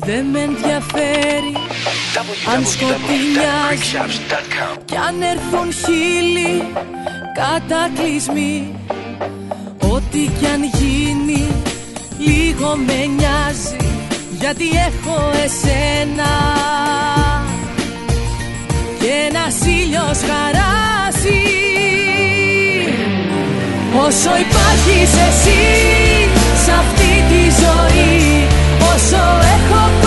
Δεν με ενδιαφέρει αν σκοτεινιάζει κι αν έρθουν χίλιοι κατακλυσμοί. Ό,τι κι αν γίνει λίγο με νοιάζει, γιατί έχω εσένα και ένας ήλιος χαράζει. Όσο υπάρχεις εσύ σ' αυτή τη ζωή, όσο έχω